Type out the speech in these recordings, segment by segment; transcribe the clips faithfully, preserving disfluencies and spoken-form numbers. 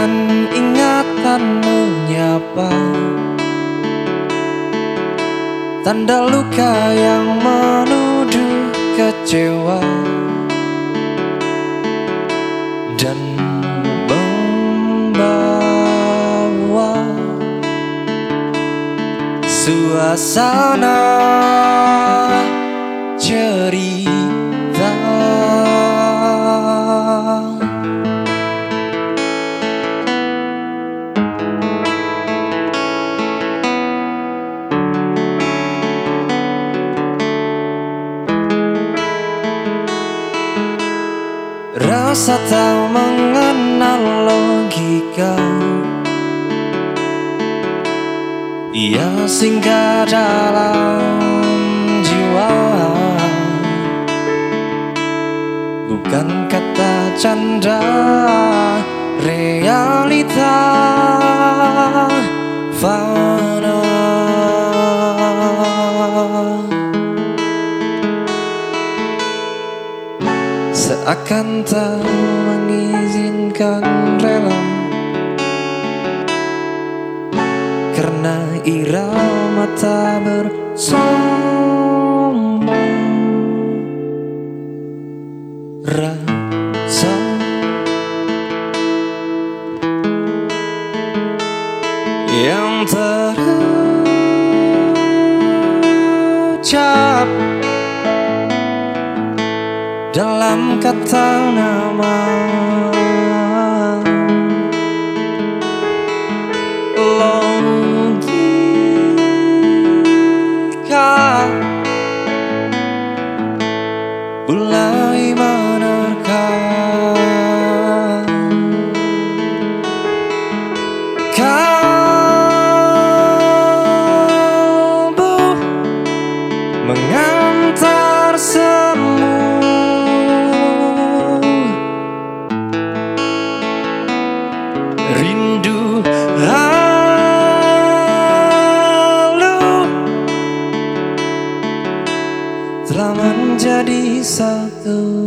Bagaikan ingatan menyapa, tanda luka yang menuduh kecewa dan membawa suasana cerita. Rasa tak mengenal logika, ia singgah dalam jiwa. Bukan kata canda, realita fana. Seakan tak mengizinkan rela, karena irama tak bersama rasa. Yang terucap dalam kata nama, logika mulai menerkam. Kalbu mengantar semu, rindu halu telah menjadi satu.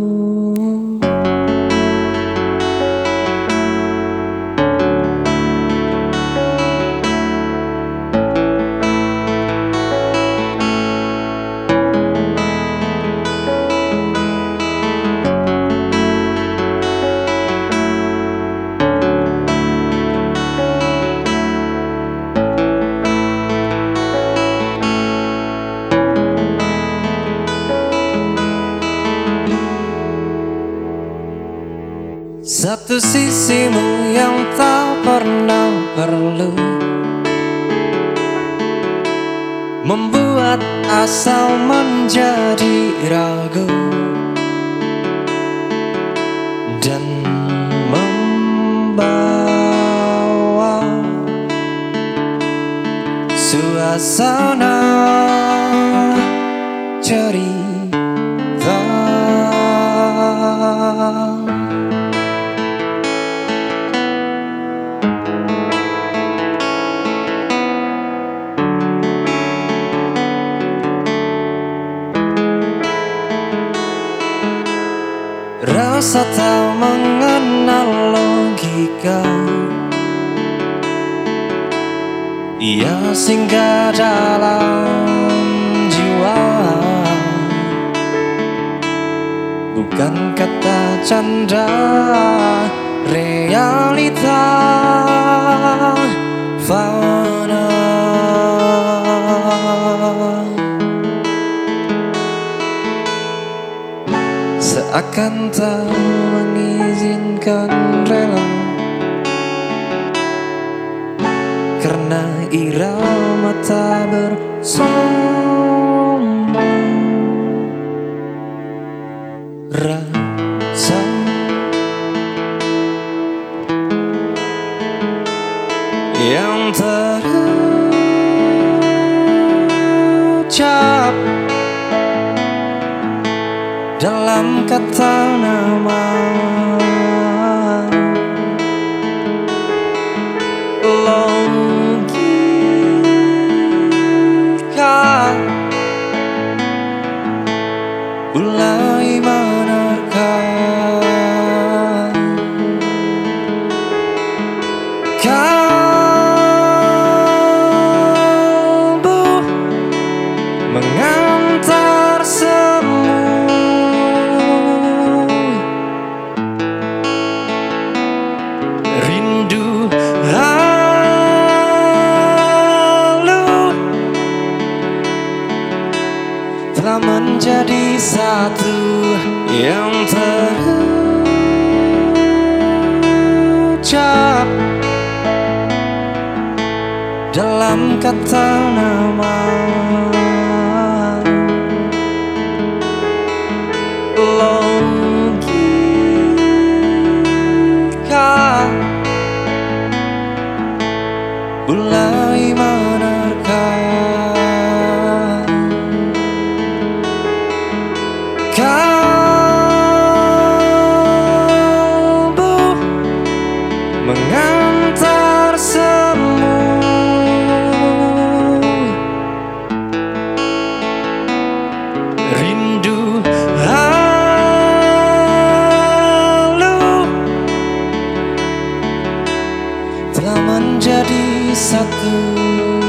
Satu sisimu yang tak pernah perlu membuat asa menjadi ragu dan membawa suasana cerita. Rasa tak mengenal logika, ia singgah dalam jiwa. Bukan kata canda, realita fana. Seakan tak mengizinkan rela, karena irama tak bersama rasa. Yang terucap dalam kata nama, logika mulai menerkam. terucap dalam kata nama. Logika mulai menerka. Kalbu mengantar semu. Rindu halu telah menjadi satu.